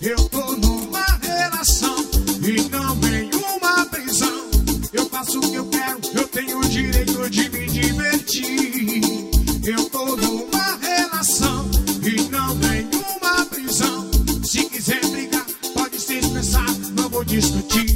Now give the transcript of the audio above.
Eu tô numa relação e não em uma prisão. Eu faço o que eu quero, eu tenho o direito de me divertir. Eu tô numa relação e não em uma prisão. Se quiser brigar, pode se expressar, não vou discutir.